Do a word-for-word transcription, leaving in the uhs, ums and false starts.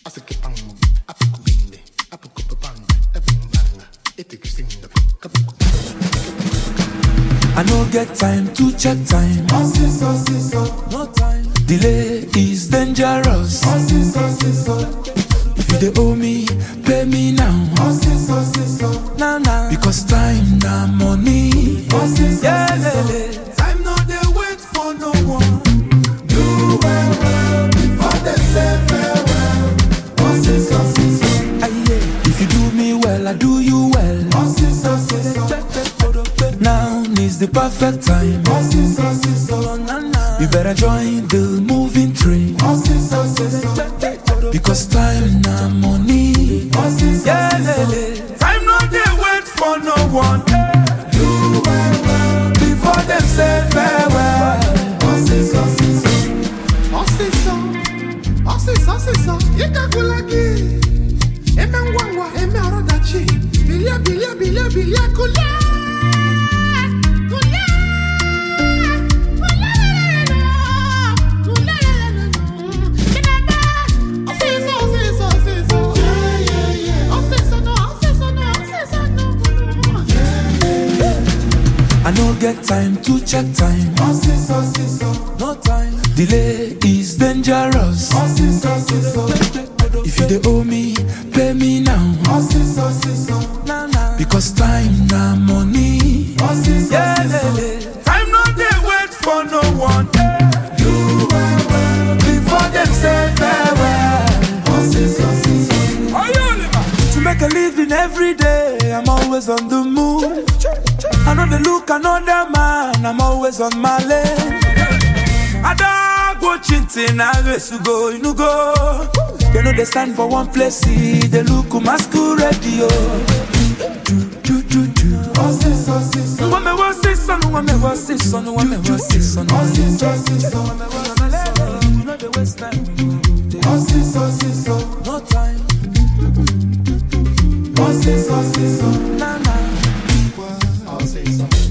I no get time to check time. No time. Delay is dangerous. If you dey owe me, pay me now. Now now. Because time na money. Yeah, lele. Time no dey wait for no one. Do well well before they say farewell. If you do me well, I do you well. Now is the perfect time. You better join the moving train. Because time na money. Yeah, lele. Time no dey wait for no one. Do well well before them say farewell. Osiso, osiso, osiso, ikakulaki. Eme ngwangwa, eme arodachi. Bilia, bilia, bilia, bilia, kula. I no get time to check time. No time. Delay is dangerous. If you dey owe me, pay me now. Because time na money. Yeah, lele. Time no dey wait for no one. Do well well before them say farewell. To make a living every day, I'm always on the move. I know they look another man, I'm always on my lane. I don't go chinting, I race to go, you know go. They know they stand for one place, see, they look masquerade, yo. Do, do, do, do. When me was this son, when me was this son, when me was this son. You know the waste time. No time. Osiso, osiso, Nah, nah. osiso.